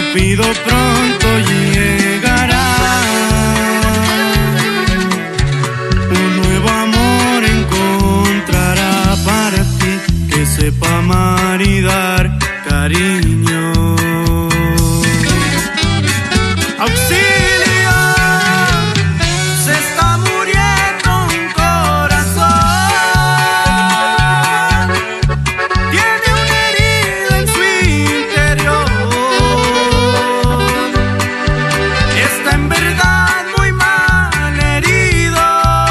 Cupido pronto llegará, un nuevo amor encontrará para ti, que sepa amar y dar cariño. ¡Auxilio! Se está muriendo un corazón, tiene una herida en su interior, está en verdad muy mal herido.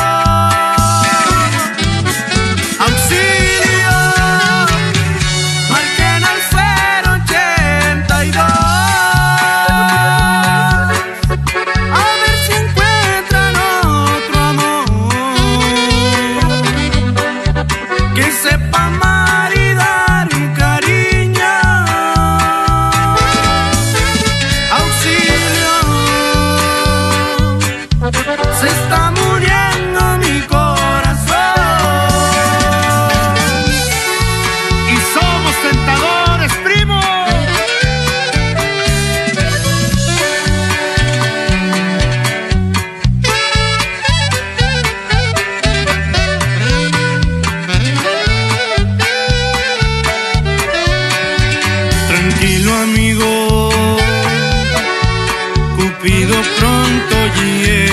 ¡Auxilio! Marquen al 082. Que sepa amar y dar cariño. Auxilio, se está muriendo mi corazón. Y somos tentadores, primo. Tranquilo, amigo, Cupido pronto llega.